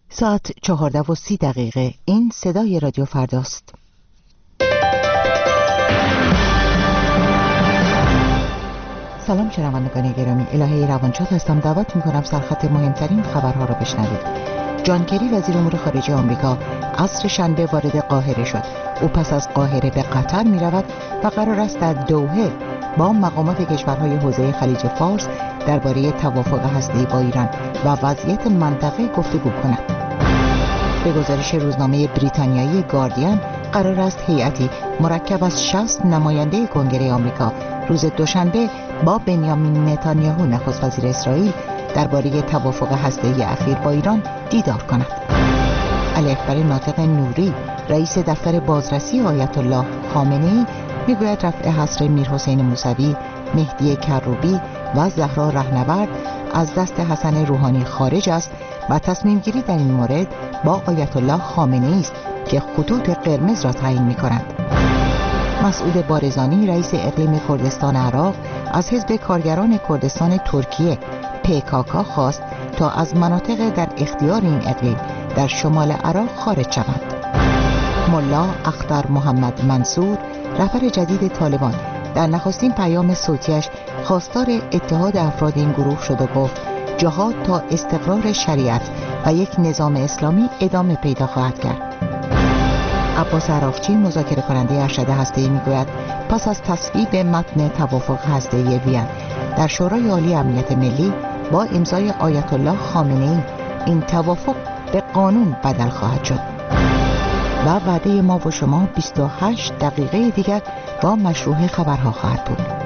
ساعت 14:30. این صدای رادیو فرداست. سلام شنوندگان گرامی، الهه روانشاد هستم. دعوت میکنم سرخط مهمترین خبرها را بشنوید. جان کری وزیر امور خارجه آمریکا عصر شنبه وارد قاهره شد. او پس از قاهره به قطر می رود و قرار است در دوحه با مقامات کشورهای حوزه خلیج فارس درباره توافق هسته‌ای با ایران و وضعیت منطقه گفتگو کند. به گزارش روزنامه بریتانیایی گاردین، قرار است هیئتی مرکب از 60 نماینده کنگره آمریکا روز دوشنبه با بنیامین نتانیاهو نخست وزیر اسرائیل درباره توافق هسته‌ای اخیر با ایران دیدار کند. علی اکبر ناطق نوری، رئیس دفتر بازرسی آیت الله خامنه‌ای، میگوید رفع حصر میرحسین موسوی، مهدی کروبی و زهرا رهنورد از دست حسن روحانی خارج است و تصمیم گیری در این مورد با آیت الله خامنه‌ای است که خطوط قرمز را تعیین می‌کند. مسعود بارزانی، رئیس اقلیم کردستان عراق، از حزب کارگران کردستان ترکیه PKK خواست تا از مناطق در اختیار این اقلیم در شمال عراق خارج شوند. ملا اختر محمد منصور، رهبر جدید طالبان، در نخستین پیام صوتیش خواستار اتحاد افراد این گروه شد و گفت جهاد تا استقرار شریعت و یک نظام اسلامی ادامه پیدا خواهد کرد. عباس عراقچی، مذاکره کننده ارشد هسته‌ای، میگوید پس از تصویب متن توافق هسته‌ای وین در شورای عالی امنیت ملی با امضای آیت الله خامنه‌ای این توافق به قانون بدل خواهد شد. و وعده ما و شما 28 دقیقه دیگر با مشروع خبرها خواهد بود.